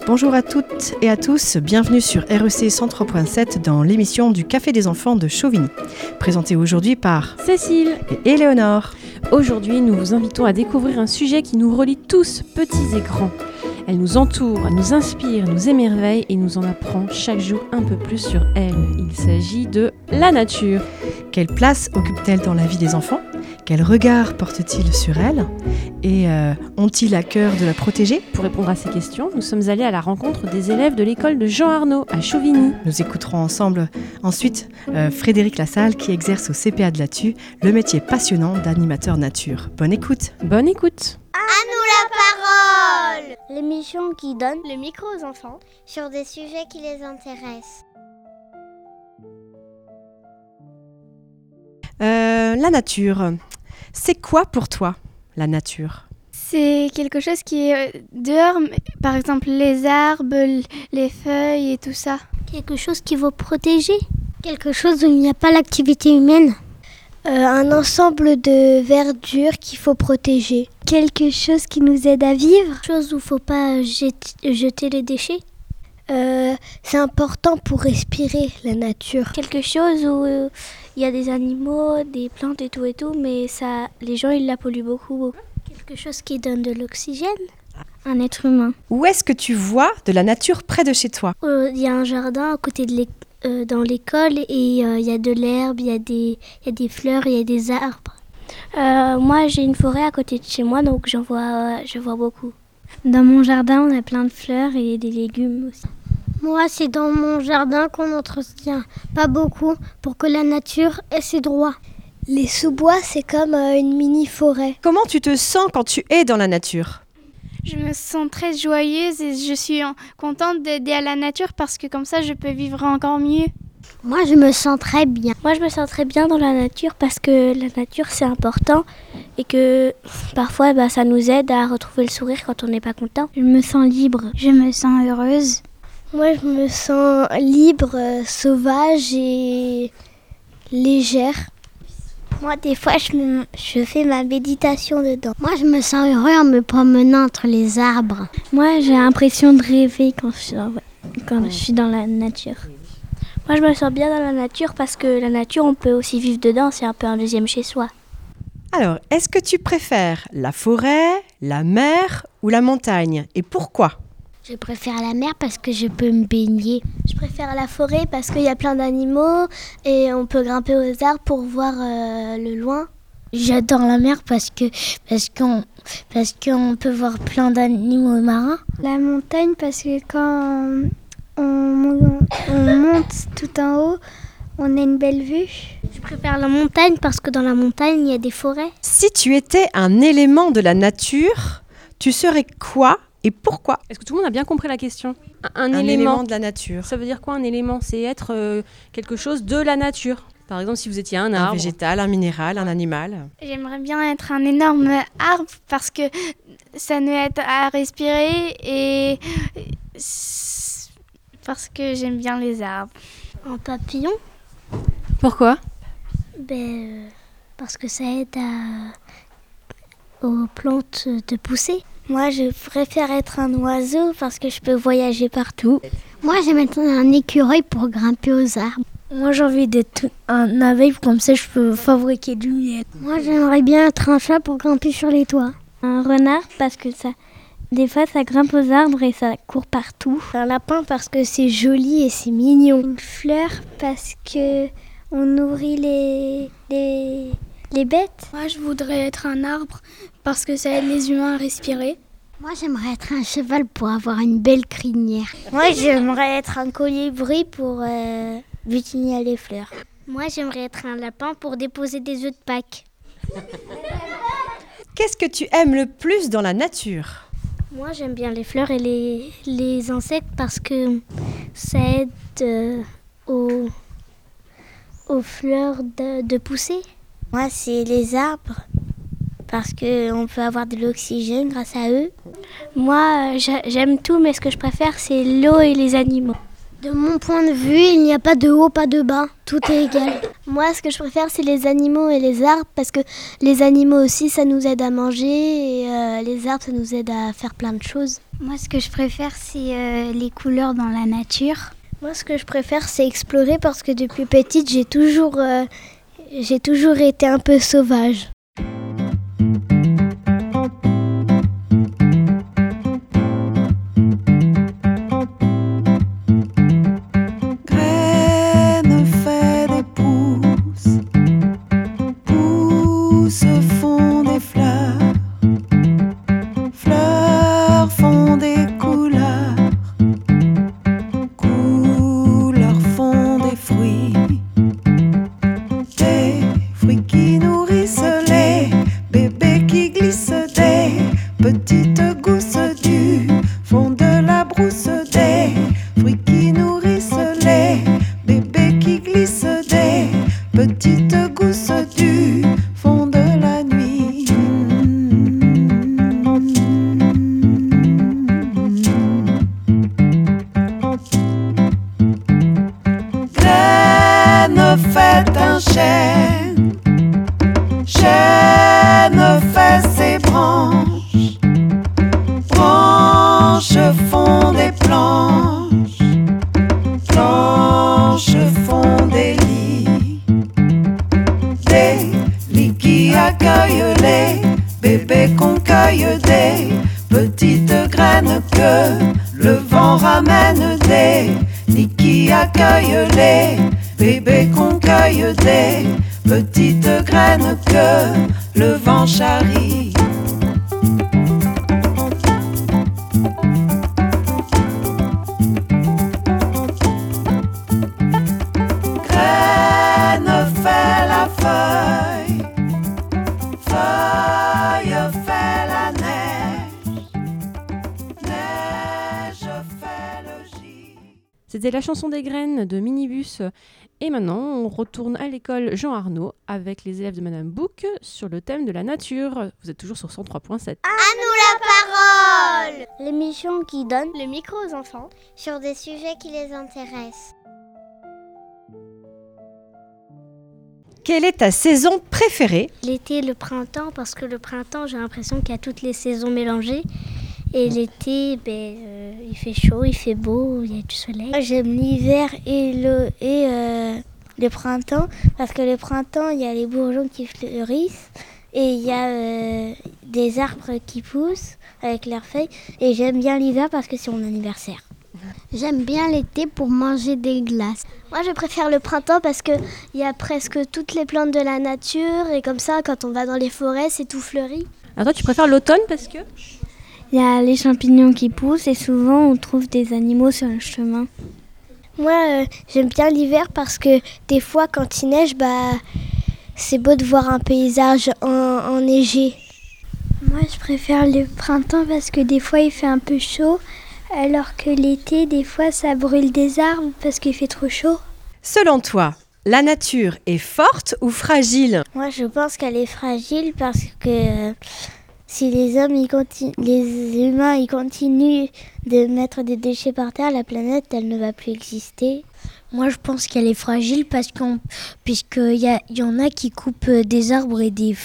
Bonjour à toutes et à tous, bienvenue sur REC 103.7 dans l'émission du Café des enfants de Chauvigny, présentée aujourd'hui par Cécile et Éléonore. Aujourd'hui, nous vous invitons à découvrir un sujet qui nous relie tous, petits et grands. Elle nous entoure, elle nous inspire, nous émerveille et nous en apprend chaque jour un peu plus sur elle. Il s'agit de la nature. Quelle place occupe-t-elle dans la vie des enfants ? Quel regard porte-t-il sur elle ? Et ont-ils à cœur de la protéger ? Pour répondre à ces questions, nous sommes allés à la rencontre des élèves de l'école de Jean Arnaud à Chauvigny. Nous écouterons ensemble ensuite Frédéric Lassalle qui exerce au CPA de Lathu le métier passionnant d'animateur nature. Bonne écoute. Bonne écoute. À nous la parole! L'émission qui donne le micro aux enfants sur des sujets qui les intéressent. La nature, c'est quoi pour toi la nature ? C'est quelque chose qui est dehors, par exemple les arbres, les feuilles et tout ça. Quelque chose qui va protéger. Quelque chose où il n'y a pas l'activité humaine. Un ensemble de verdure qu'il faut protéger. Quelque chose qui nous aide à vivre. Quelque chose où il ne faut pas jeter les déchets. C'est important pour respirer la nature. Quelque chose où il y a des animaux, des plantes et tout, mais ça, les gens ils la polluent beaucoup. Quelque chose qui donne de l'oxygène. Un être humain. Où est-ce que tu vois de la nature près de chez toi ? Il y a un jardin à côté de dans l'école et il y a de l'herbe, il y a des fleurs, il y a des arbres. Moi j'ai une forêt à côté de chez moi donc je vois beaucoup. Dans mon jardin on a plein de fleurs et des légumes aussi. Moi c'est dans mon jardin qu'on entretient pas beaucoup pour que la nature ait ses droits. Les sous-bois c'est comme une mini-forêt. Comment tu te sens quand tu es dans la nature ? Je me sens très joyeuse et je suis contente d'aider à la nature parce que comme ça je peux vivre encore mieux. Moi je me sens très bien. Moi je me sens très bien dans la nature parce que la nature c'est important et que parfois ça nous aide à retrouver le sourire quand on n'est pas content. Je me sens libre, je me sens heureuse. Moi je me sens libre, sauvage et légère. Moi, des fois, je fais ma méditation dedans. Moi, je me sens heureux en me promenant entre les arbres. Moi, j'ai l'impression de rêver quand je suis dans la nature. Moi, je me sens bien dans la nature parce que la nature, on peut aussi vivre dedans. C'est un peu un deuxième chez soi. Alors, est-ce que tu préfères la forêt, la mer ou la montagne ? Et pourquoi ? Je préfère la mer parce que je peux me baigner. Je préfère la forêt parce qu'il y a plein d'animaux et on peut grimper aux arbres pour voir le loin. J'adore la mer parce qu'on peut voir plein d'animaux marins. La montagne parce que quand on monte tout en haut, on a une belle vue. Je préfère la montagne parce que dans la montagne, il y a des forêts. Si tu étais un élément de la nature, tu serais quoi ? Et pourquoi ? Est-ce que tout le monde a bien compris la question ? Un élément de la nature. Ça veut dire quoi un élément ? C'est être quelque chose de la nature. Par exemple, si vous étiez un arbre. Un végétal, un minéral, un animal. J'aimerais bien être un énorme arbre parce que ça nous aide à respirer et parce que j'aime bien les arbres. Un papillon ? Pourquoi ? Parce que ça aide aux plantes de pousser. Moi, je préfère être un oiseau parce que je peux voyager partout. Moi, j'aime être un écureuil pour grimper aux arbres. Moi, j'ai envie d'être un abeille, comme ça je peux fabriquer du miel. Moi, j'aimerais bien être un chat pour grimper sur les toits. Un renard parce que des fois, ça grimpe aux arbres et ça court partout. Un lapin parce que c'est joli et c'est mignon. Une fleur parce que on nourrit les bêtes. Moi, je voudrais être un arbre parce que ça aide les humains à respirer. Moi, j'aimerais être un cheval pour avoir une belle crinière. Moi, j'aimerais être un colibri pour butiner les fleurs. Moi, j'aimerais être un lapin pour déposer des œufs de Pâques. Qu'est-ce que tu aimes le plus dans la nature ? Moi, j'aime bien les fleurs et les insectes parce que ça aide aux fleurs de pousser. Moi, c'est les arbres parce qu'on peut avoir de l'oxygène grâce à eux. Moi, j'aime tout, mais ce que je préfère, c'est l'eau et les animaux. De mon point de vue, il n'y a pas de haut, pas de bas. Tout est égal. Moi, ce que je préfère, c'est les animaux et les arbres parce que les animaux aussi, ça nous aide à manger et les arbres, ça nous aide à faire plein de choses. Moi, ce que je préfère, c'est les couleurs dans la nature. Moi, ce que je préfère, c'est explorer parce que depuis petite, j'ai toujours été un peu sauvage. C'était la chanson des graines de Minibus. Et maintenant, on retourne à l'école Jean Arnaud avec les élèves de Madame Bouc sur le thème de la nature. Vous êtes toujours sur 103.7. À nous la parole! L'émission qui donne Le micro aux enfants. sur des sujets qui les intéressent. Quelle est ta saison préférée ? L'été et le printemps, parce que le printemps, j'ai l'impression qu'il y a toutes les saisons mélangées. Et l'été, il fait chaud, il fait beau, il y a du soleil. Moi, j'aime l'hiver et le printemps, parce que le printemps, il y a les bourgeons qui fleurissent et il y a des arbres qui poussent avec leurs feuilles. Et j'aime bien l'hiver parce que c'est mon anniversaire. J'aime bien l'été pour manger des glaces. Moi, je préfère le printemps parce qu'il y a presque toutes les plantes de la nature et comme ça, quand on va dans les forêts, c'est tout fleuri. Alors toi, tu préfères l'automne parce que Il y a les champignons qui poussent et souvent on trouve des animaux sur le chemin. Moi, j'aime bien l'hiver parce que des fois, quand il neige, c'est beau de voir un paysage enneigé. Moi, je préfère le printemps parce que des fois il fait un peu chaud, alors que l'été, des fois, ça brûle des arbres parce qu'il fait trop chaud. Selon toi, la nature est forte ou fragile ? Moi, je pense qu'elle est fragile parce que si les humains ils continuent de mettre des déchets par terre, la planète, elle ne va plus exister. Moi, je pense qu'elle est fragile puisqu'il y en a qui coupent des arbres et des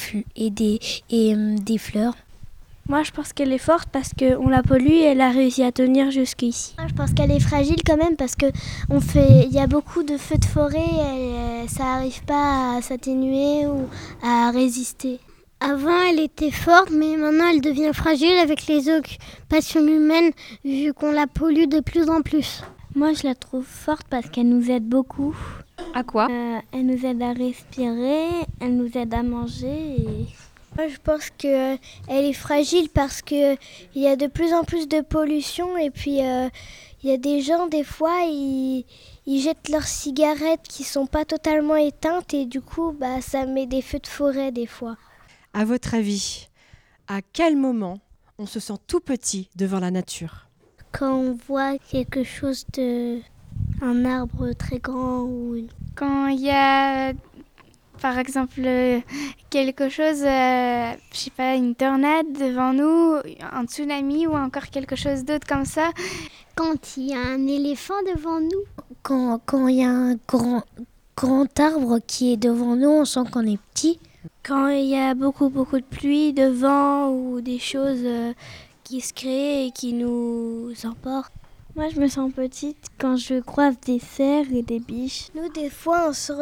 fleurs. Moi, je pense qu'elle est forte parce qu'on la pollue et elle a réussi à tenir jusqu'ici. Moi, je pense qu'elle est fragile quand même parce qu'il y a beaucoup de feux de forêt et ça n'arrive pas à s'atténuer ou à résister. Avant, elle était forte, mais maintenant, elle devient fragile avec les occupations humaines vu qu'on la pollue de plus en plus. Moi, je la trouve forte parce qu'elle nous aide beaucoup. à quoi ? Elle nous aide à respirer, elle nous aide à manger. Moi, je pense qu'elle est fragile parce qu'il y a de plus en plus de pollution et puis il y a des gens, des fois, ils jettent leurs cigarettes qui ne sont pas totalement éteintes et du coup, ça met des feux de forêt des fois. À votre avis, à quel moment on se sent tout petit devant la nature ? Quand on voit quelque chose un arbre très grand ou Quand il y a Par exemple, quelque chose, je sais pas, une tornade devant nous, un tsunami ou encore quelque chose d'autre comme ça. Quand il y a un éléphant devant nous, quand il y a un grand arbre qui est devant nous, on sent qu'on est petit. Quand il y a beaucoup de pluie, de vent ou des choses qui se créent et qui nous emportent. Moi, je me sens petite quand je croise des cerfs et des biches. Nous, des fois, on se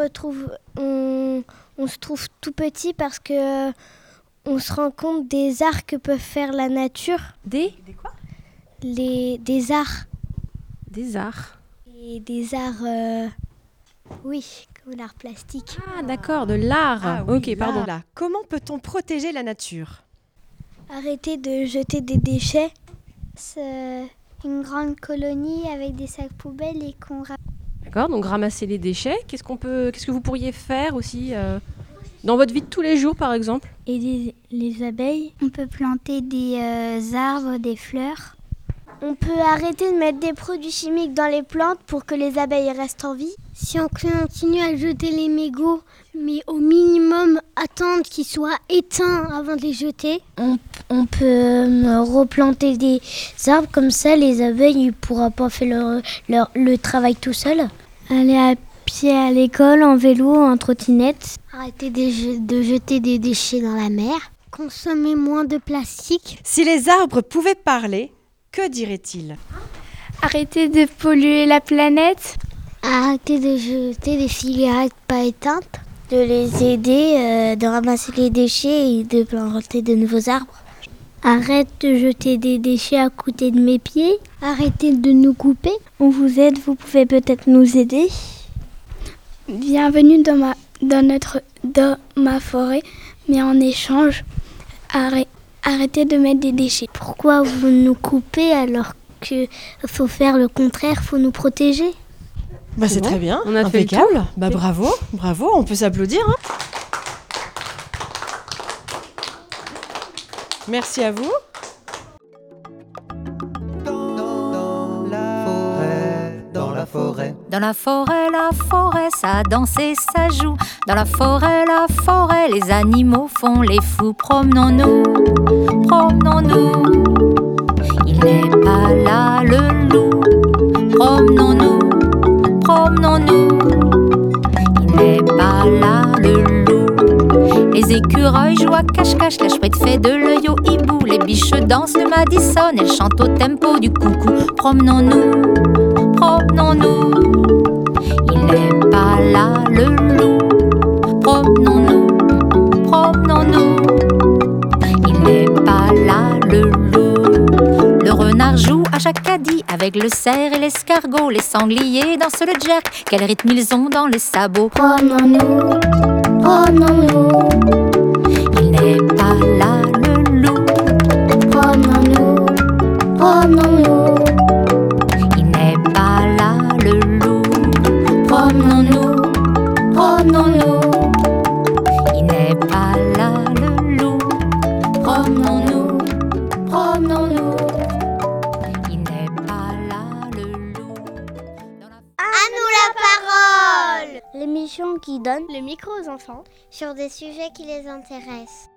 trouve tout petit parce que on se rend compte des arts que peut faire la nature. Des quoi? Des arts. Des arts. Et des arts, oui, comme l'art plastique. Ah, d'accord, de l'art. Ah oui, ok, pardon. là. Comment peut-on protéger la nature? Arrêter de jeter des déchets. C'est une grande colonie avec des sacs poubelles et qu'on D'accord, donc ramasser les déchets. Qu'est-ce que vous pourriez faire aussi dans votre vie de tous les jours, par exemple? Et les abeilles, on peut planter des arbres, des fleurs. On peut arrêter de mettre des produits chimiques dans les plantes pour que les abeilles restent en vie. Si on continue à jeter les mégots, mais au minimum attendre qu'ils soient éteints avant de les jeter. On peut replanter des arbres, comme ça les abeilles ne pourront pas faire le travail tout seul. Aller à pied à l'école, en vélo, en trottinette. Arrêter de jeter des déchets dans la mer. Consommer moins de plastique. Si les arbres pouvaient parler, que diraient-ils? Arrêter de polluer la planète. Arrêter de jeter des cigarettes pas éteintes. De les aider, de ramasser les déchets et de planter de nouveaux arbres. Arrête de jeter des déchets à côté de mes pieds. Arrêtez de nous couper. On vous aide, vous pouvez peut-être nous aider. Bienvenue dans ma forêt, mais en échange, arrêtez de mettre des déchets. Pourquoi vous nous coupez alors qu'il faut faire le contraire, faut nous protéger? C'est bon, très bien, on a fait le impeccable. Bravo, on peut s'applaudir. Hein. Merci à vous. Dans la forêt, ça danse et ça joue. Dans la forêt, les animaux font les fous. Promenons-nous. Il n'est pas là le loup. Promenons-nous. Il n'est pas là le loup. Les écureuils jouent à cache-cache, la chouette fait de l'œil au hibou. Les biches dansent le Madison, elles chantent au tempo du coucou. Promenons-nous. Il n'est pas là le loup. Promenons-nous. Il n'est pas là le loup. Le renard joue à Jacadie avec le cerf et l'escargot. Les sangliers dansent le jerk, quel rythme ils ont dans les sabots. Promenons-nous. Il n'est pas là le loup. Promenons-nous. Il n'est pas là le loup. Promenons-nous. Il n'est pas là le loup. Promenons-nous. Il n'est pas là le loup. À nous la parole! L'émission qui donne Le micro aux enfants sur des sujets qui les intéressent.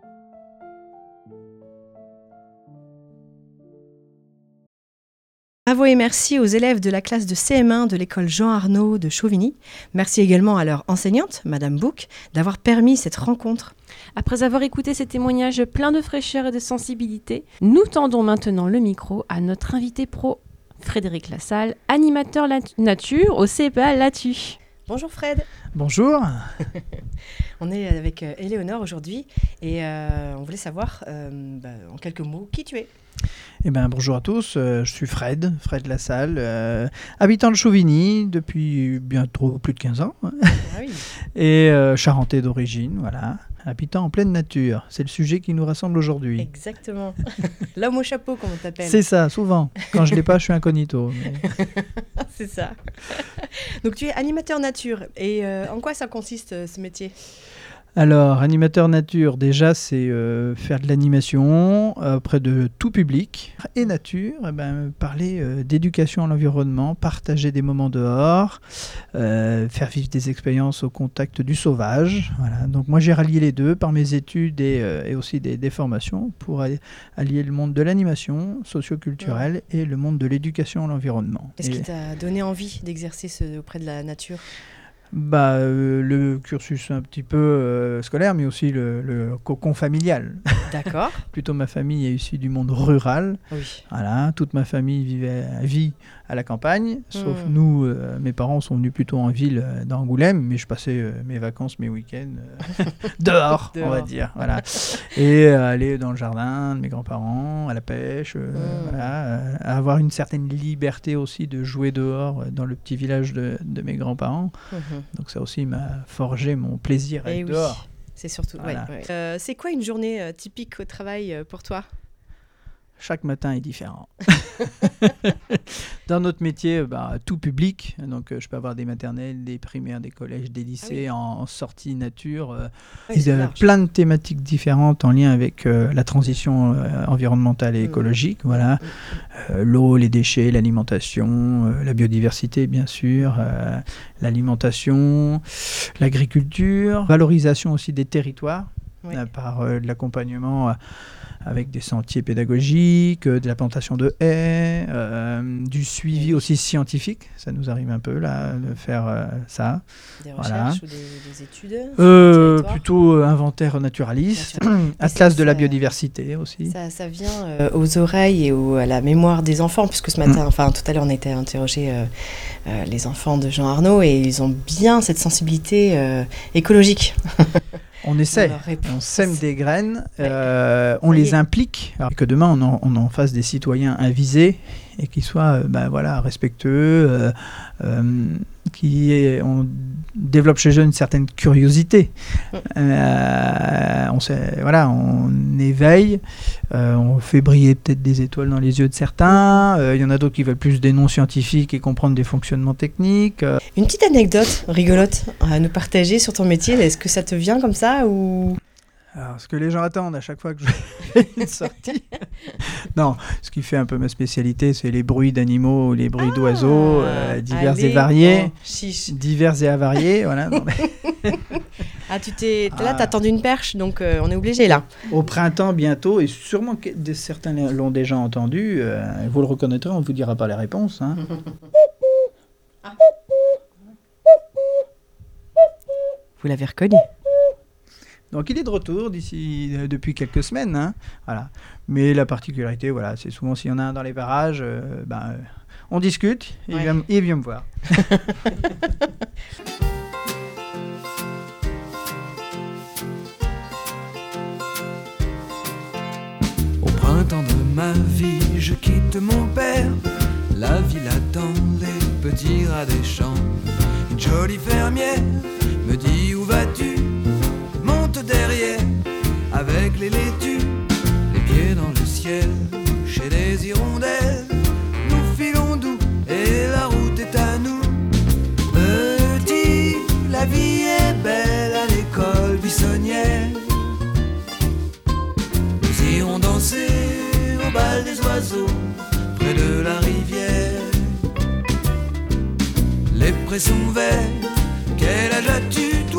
Bravo et merci aux élèves de la classe de CM1 de l'école Jean Arnaud de Chauvigny. Merci également à leur enseignante, Madame Bouc, d'avoir permis cette rencontre. Après avoir écouté ces témoignages pleins de fraîcheur et de sensibilité, nous tendons maintenant le micro à notre invité pro, Frédéric Lassalle, animateur nature au CPA Latu. Bonjour Fred. Bonjour. On est avec Éléonore aujourd'hui et on voulait savoir en quelques mots qui tu es. Bonjour à tous, je suis Fred Lassalle, habitant de Chauvigny depuis bientôt plus de 15 ans. Ah oui. Et charentais d'origine, voilà. Habitant en pleine nature, c'est le sujet qui nous rassemble aujourd'hui. Exactement. L'homme au chapeau, comme on t'appelle. C'est ça, souvent. Quand je ne l'ai pas, je suis incognito. Mais... C'est ça. Donc tu es animateur nature. Et en quoi ça consiste ce métier ? Alors, animateur nature, déjà, c'est faire de l'animation auprès de tout public. Et nature, parler d'éducation à l'environnement, partager des moments dehors, faire vivre des expériences au contact du sauvage. Voilà. Donc moi, j'ai rallié les deux par mes études et aussi des formations pour allier le monde de l'animation socio-culturelle et le monde de l'éducation à l'environnement. Qu'est-ce qui t'a donné envie d'exercer auprès de la nature ? Le cursus un petit peu scolaire, mais aussi le cocon familial. D'accord. Plutôt ma famille est issue du monde rural. Oui. Voilà, toute ma famille vit à la campagne, sauf nous, mes parents sont venus plutôt en ville d'Angoulême, mais je passais mes vacances, mes week-ends dehors, on va dire. Voilà. Et aller dans le jardin de mes grands-parents, à la pêche, avoir une certaine liberté aussi de jouer dehors dans le petit village de mes grands-parents. Donc ça aussi m'a forgé mon plaisir à être dehors. C'est surtout. Voilà. Ouais. C'est quoi une journée typique au travail pour toi ? Chaque matin est différent. Dans notre métier, tout public. Donc, je peux avoir des maternelles, des primaires, des collèges, des lycées en sortie nature. Plein de thématiques différentes en lien avec la transition environnementale et écologique. Voilà. L'eau, les déchets, l'alimentation, la biodiversité, bien sûr, l'alimentation, l'agriculture, valorisation aussi des territoires par de l'accompagnement avec des sentiers pédagogiques, de la plantation de haies, du suivi aussi scientifique. Ça nous arrive un peu là de faire ça. Des recherches ou des études plutôt inventaire naturaliste, atlas de la biodiversité aussi. Ça vient aux oreilles et à la mémoire des enfants, puisque ce matin, tout à l'heure, on était interrogé les enfants de Jean Arnaud et ils ont bien cette sensibilité écologique. On essaie, on sème des graines, on les implique, alors que demain on en fasse des citoyens avisés et qui soient respectueux, on développe chez eux une certaine curiosité. On éveille, on fait briller peut-être des étoiles dans les yeux de certains. Il y en a d'autres qui veulent plus des noms scientifiques et comprendre des fonctionnements techniques. Une petite anecdote rigolote à nous partager sur ton métier. Est-ce que ça te vient comme ça ou... Alors, ce que les gens attendent à chaque fois que je fais une sortie. Non, ce qui fait un peu ma spécialité, c'est les bruits d'animaux, les bruits d'oiseaux, divers et variés. Divers et avariés, voilà. Là, t'as tendu une perche, donc on est obligé là. Au printemps, bientôt, et sûrement que certains l'ont déjà entendu, vous le reconnaîtrez, on ne vous dira pas les réponses. Hein. Vous l'avez reconnu. Donc il est de retour depuis quelques semaines, hein, voilà. Mais la particularité, c'est souvent s'il y en a un dans les parages, on discute et il vient me voir. Au printemps de ma vie, je quitte mon père. La ville attend les petits rats des champs. Une jolie fermière me dit: où vas-tu ? Derrière, avec les laitues, les pieds dans le ciel, chez les hirondelles, nous filons doux et la route est à nous. Petit, la vie est belle à l'école buissonnière. Nous irons danser au bal des oiseaux, près de la rivière. Les prés sont verts, quel âge as-tu toi ?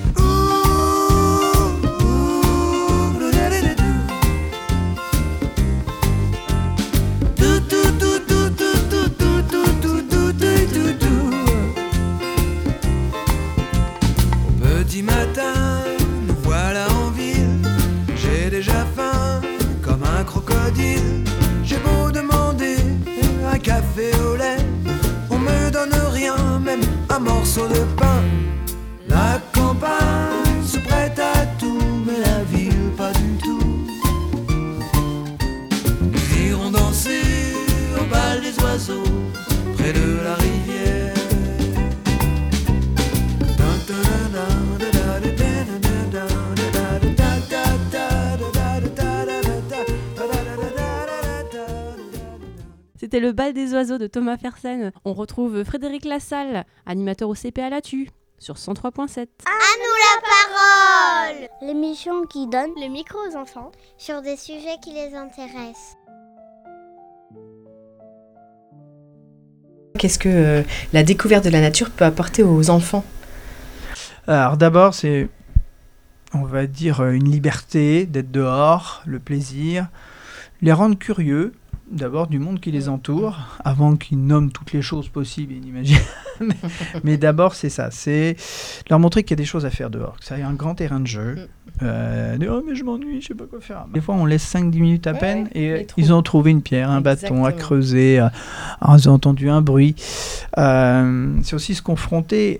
Matin, nous voilà en ville. J'ai déjà faim comme un crocodile. J'ai beau demander un café au lait, on me donne rien, même un morceau de pain. La campagne se prête à tout, mais la ville pas du tout. Nous irons danser au bal des oiseaux, près de la rivière. C'était le bal des oiseaux de Thomas Fersen. On retrouve Frédéric Lassalle, animateur au CP à la TU. sur 103.7. À nous la parole! L'émission qui donne Le micro aux enfants sur des sujets qui les intéressent. Qu'est-ce que la découverte de la nature peut apporter aux enfants? Alors d'abord, c'est, on va dire, une liberté d'être dehors, le plaisir, les rendre curieux, d'abord du monde qui les entoure, avant qu'ils nomment toutes les choses possibles et inimaginables. Mais d'abord, c'est ça, c'est leur montrer qu'il y a des choses à faire dehors, que c'est un grand terrain de jeu. Oh mais je m'ennuie, je sais pas quoi faire. Des fois, on laisse 5-10 minutes à peine et ils ont trouvé une pierre, un bâton à creuser, ils ont entendu un bruit. C'est aussi se confronter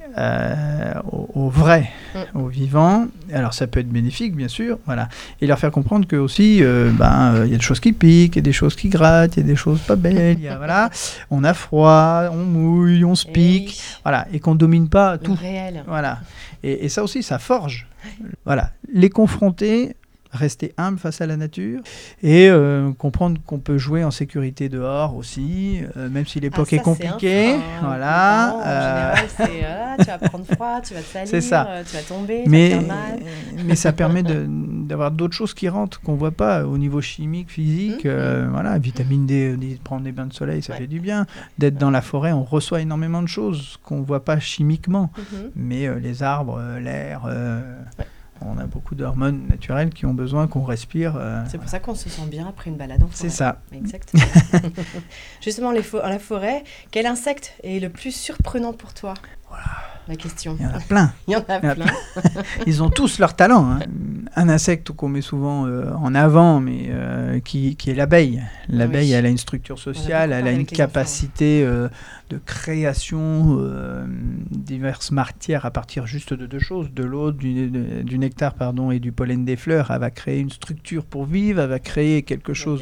au vrai, au vivant. Alors ça peut être bénéfique, bien sûr, voilà. Et leur faire comprendre que aussi, il y a des choses qui piquent, il y a des choses qui grattent, il y a des choses pas belles, voilà. On a froid, on mouille, on se pique, voilà, et qu'on domine pas tout. Réel. Voilà. Et ça aussi, ça forge. Voilà, les confronter, rester humble face à la nature et comprendre qu'on peut jouer en sécurité dehors aussi, même si l'époque est compliquée. Voilà. En général, c'est tu vas prendre froid, tu vas te salir, c'est ça. Tu vas tomber, tu vas te faire mal. Mais ça permet d'avoir d'autres choses qui rentrent qu'on voit pas au niveau chimique, physique. Voilà, vitamine D, prendre des bains de soleil, ça fait du bien. D'être dans la forêt, on reçoit énormément de choses qu'on voit pas chimiquement, mais les arbres, l'air. On a beaucoup d'hormones naturelles qui ont besoin qu'on respire. C'est pour ça qu'on se sent bien après une balade en forêt. C'est ça. Exactement. Justement, à la forêt, quel insecte est le plus surprenant pour toi? Voilà la question. Il y en a plein. Il y en a plein. Ils ont tous leur talent. Hein. Un insecte qu'on met souvent en avant, mais qui est l'abeille. L'abeille, elle a une structure sociale, elle a une capacité de création diverses matières à partir juste de deux choses, de l'eau, du nectar et du pollen des fleurs. Elle va créer une structure pour vivre, elle va créer quelque chose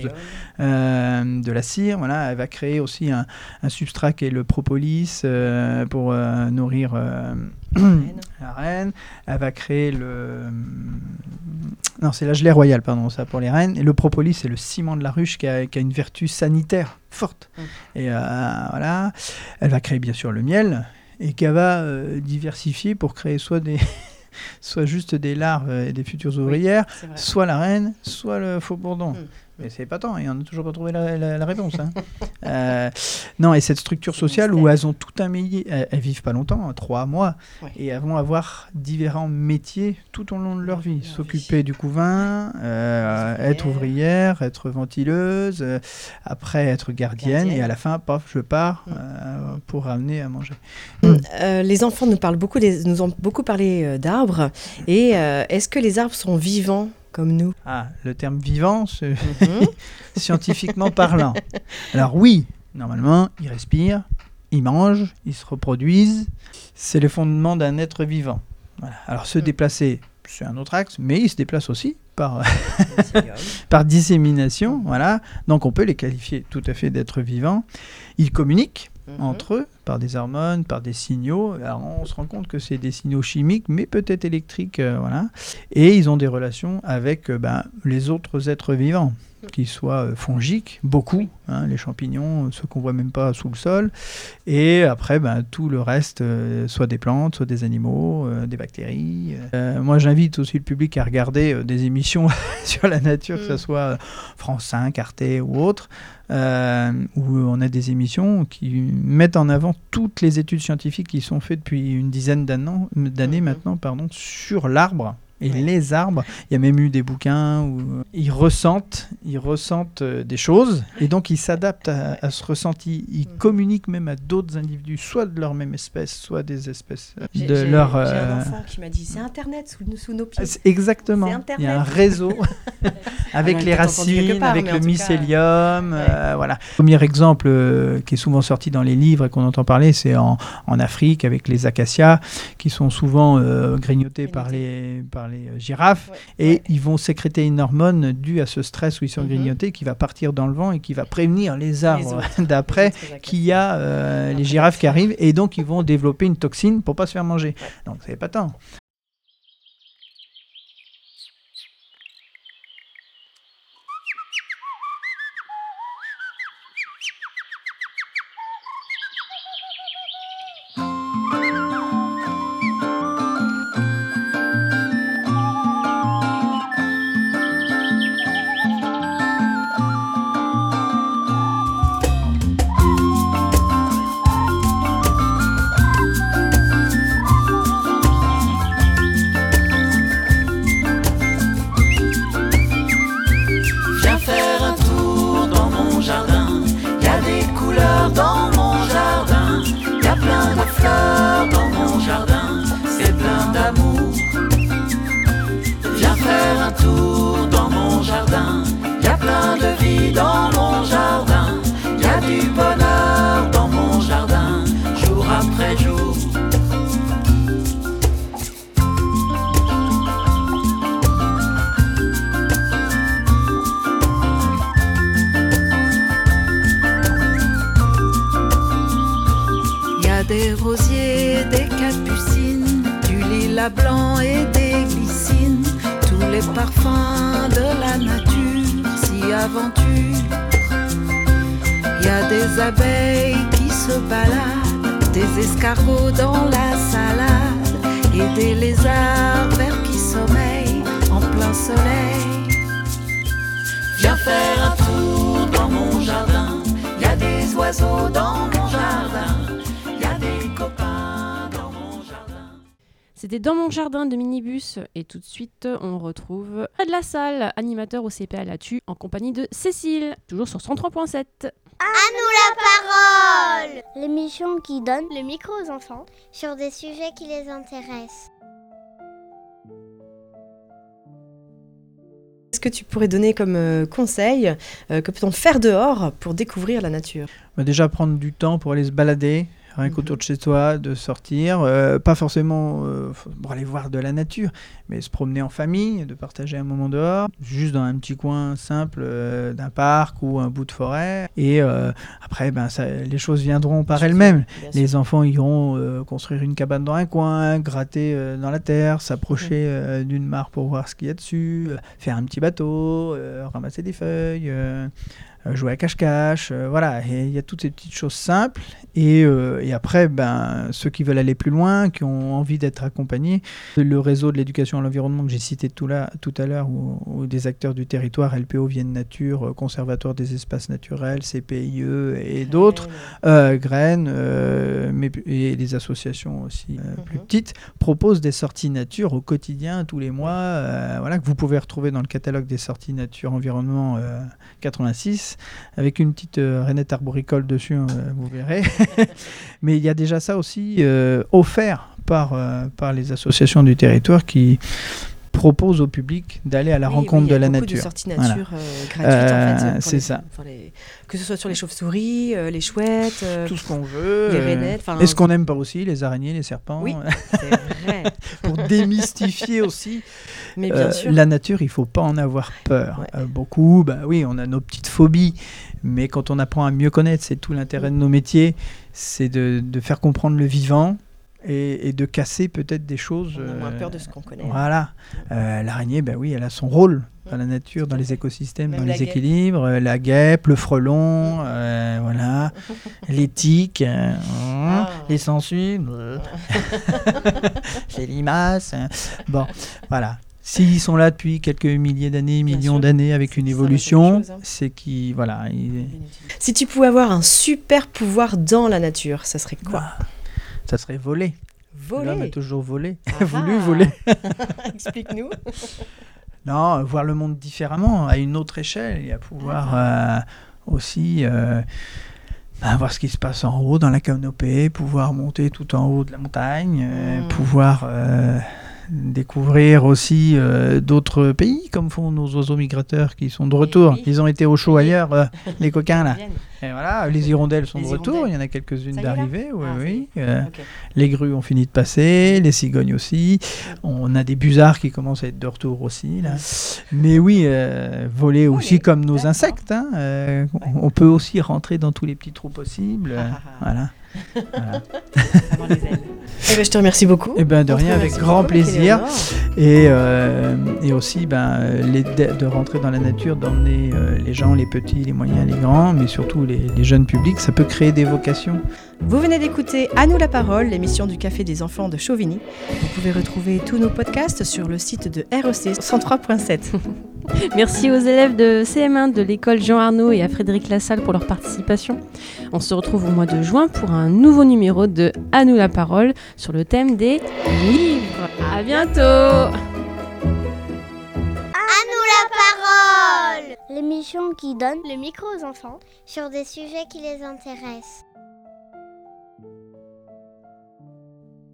de la cire, voilà. Elle va créer aussi un substrat qui est le propolis pour nourrir la reine. Elle va créer non, c'est la gelée royale, pardon, ça pour les reines. Et le propolis, c'est le ciment de la ruche qui a une vertu sanitaire forte. Et voilà, elle va créer bien sûr le miel et qu'elle va diversifier pour créer soit juste des larves et des futures ouvrières, soit la reine, soit le faux bourdon. Mais c'est pas tant, et on n'a toujours pas trouvé la réponse. Hein. Non, et cette structure sociale où elles ont tout un métier, elles vivent pas longtemps, 3 mois, et elles vont avoir différents métiers tout au long de leur vie. S'occuper du couvain, être ouvrière, être ventileuse, après être gardienne, et à la fin, paf, je pars pour ramener à manger. Les enfants nous ont beaucoup parlé d'arbres, et est-ce que les arbres sont vivants comme nous? Ah, le terme vivant, c'est scientifiquement parlant. Alors oui, normalement, ils respirent, ils mangent, ils se reproduisent. C'est le fondement d'un être vivant. Voilà. Alors se déplacer, c'est un autre axe, mais ils se déplacent aussi par dissémination. Voilà. Donc on peut les qualifier tout à fait d'êtres vivants. Ils communiquent entre eux par des hormones, par des signaux. Alors on se rend compte que c'est des signaux chimiques, mais peut-être électriques, voilà. Et ils ont des relations avec les autres êtres vivants, qu'ils soient fongiques, beaucoup, hein, les champignons, ceux qu'on voit même pas sous le sol, et après tout le reste, soit des plantes, soit des animaux, des bactéries. Moi j'invite aussi le public à regarder des émissions sur la nature, que ce soit France 5, Arte ou autre, où on a des émissions qui mettent en avant toutes les études scientifiques qui sont faites depuis une dizaine d'années maintenant, sur l'arbre. Et les arbres, il y a même eu des bouquins où ils ressentent des choses, et donc ils s'adaptent à ce ressenti. Ils communiquent même à d'autres individus, soit de leur même espèce, soit des espèces de leur... J'ai un enfant qui m'a dit, c'est Internet sous nos pieds. Exactement, il y a un réseau avec les racines, avec le mycélium. Voilà. Le premier exemple qui est souvent sorti dans les livres et qu'on entend parler, c'est en Afrique, avec les acacias, qui sont souvent grignotés par les girafes, et ils vont sécréter une hormone due à ce stress où ils sont grignotés, qui va partir dans le vent et qui va prévenir les arbres d'après qu'il y a les girafes qui arrivent, et donc ils vont développer une toxine pour pas se faire manger. Donc c'est pas tant. bonheur dans mon jardin, jour après jour. Il y a des rosiers, des capucines, du lilas blanc et des glycines, tous les parfums de la nature s'y aventurent. Il y a des abeilles qui se baladent, des escargots dans la salade et des lézards verts qui sommeillent en plein soleil. Viens faire un tour dans mon jardin, il y a des oiseaux dans mon jardin, il y a des copains dans mon jardin. C'était Dans mon jardin de Minibus et tout de suite on retrouve Fred Lassalle, animateur au CPA Latu en compagnie de Cécile, toujours sur 103.7. À nous la parole! L'émission qui donne Le micro aux enfants sur des sujets qui les intéressent. Qu'est-ce que tu pourrais donner comme conseil? Que peut-on faire dehors pour découvrir la nature? Déjà prendre du temps pour aller se balader, rien qu'autour de chez toi, de sortir, pas forcément pour aller voir de la nature, mais se promener en famille, de partager un moment dehors, juste dans un petit coin simple d'un parc ou un bout de forêt. Et après, les choses viendront par elles-mêmes. Les enfants iront construire une cabane dans un coin, gratter dans la terre, s'approcher d'une mare pour voir ce qu'il y a dessus, faire un petit bateau, ramasser des feuilles, jouer à cache-cache, voilà. Et il y a toutes ces petites choses simples. Et après, ceux qui veulent aller plus loin, qui ont envie d'être accompagnés, le réseau de l'éducation à l'environnement que j'ai cité tout à l'heure, ou des acteurs du territoire, LPO, Vienne Nature, Conservatoire des espaces naturels, CPIE et d'autres, Graines, et les associations aussi plus petites, proposent des sorties nature au quotidien, tous les mois, voilà, que vous pouvez retrouver dans le catalogue des sorties nature environnement 86, avec une petite rainette arboricole dessus, vous verrez. Mais il y a déjà ça aussi offert par les associations du territoire qui proposent au public d'aller à la rencontre de la nature. Il y a beaucoup de sorties nature gratuites en fait. C'est ça. Que ce soit sur les chauves-souris, les chouettes, tout ce qu'on veut. Les rainettes. Et ce qu'on n'aime pas aussi, les araignées, les serpents. Oui, c'est vrai. Pour démystifier aussi. Mais bien sûr. La nature, il ne faut pas en avoir peur. Ouais. Beaucoup, oui, on a nos petites phobies, mais quand on apprend à mieux connaître, c'est tout l'intérêt de nos métiers, c'est de faire comprendre le vivant. Et de casser peut-être des choses. On a moins peur de ce qu'on connaît. Voilà. L'araignée, oui, elle a son rôle dans la nature, dans les écosystèmes, même dans les équilibres. La guêpe, le frelon, voilà. Les tiques, les sangsues, les limaces. Bon, voilà. S'ils sont là depuis quelques milliers d'années, millions d'années, avec une évolution, c'est qu'ils... Voilà. Si tu pouvais avoir un super pouvoir dans la nature, ça serait quoi? Ça serait voler. L'homme a toujours volé, voulu voler. Explique-nous. Non, voir le monde différemment, à une autre échelle, et à pouvoir aussi voir ce qui se passe en haut dans la canopée, pouvoir monter tout en haut de la montagne, pouvoir découvrir aussi d'autres pays, comme font nos oiseaux migrateurs qui sont de retour. Oui. Ils ont été au chaud ailleurs, les coquins là. Et voilà, les hirondelles sont de retour, il y en a quelques-unes d'arrivées. Les grues ont fini de passer, les cigognes aussi. On a des busards qui commencent à être de retour aussi là. Mais oui, voler aussi comme nos insectes. Hein, on peut aussi rentrer dans tous les petits trous possibles. Voilà. Avoir les ailes. Je te remercie beaucoup. De rien, avec grand plaisir. Et aussi de rentrer dans la nature, d'emmener les gens, les petits, les moyens, les grands, mais surtout les jeunes publics, ça peut créer des vocations. Vous venez d'écouter À nous la parole, l'émission du Café des enfants de Chauvigny. Vous pouvez retrouver tous nos podcasts sur le site de REC 103.7. Merci aux élèves de CM1 de l'école Jean Arnaud et à Frédéric Lassalle pour leur participation. On se retrouve au mois de juin pour un nouveau numéro de À nous la parole sur le thème des livres. À bientôt. À nous la parole. L'émission qui donne le micro aux enfants sur des sujets qui les intéressent.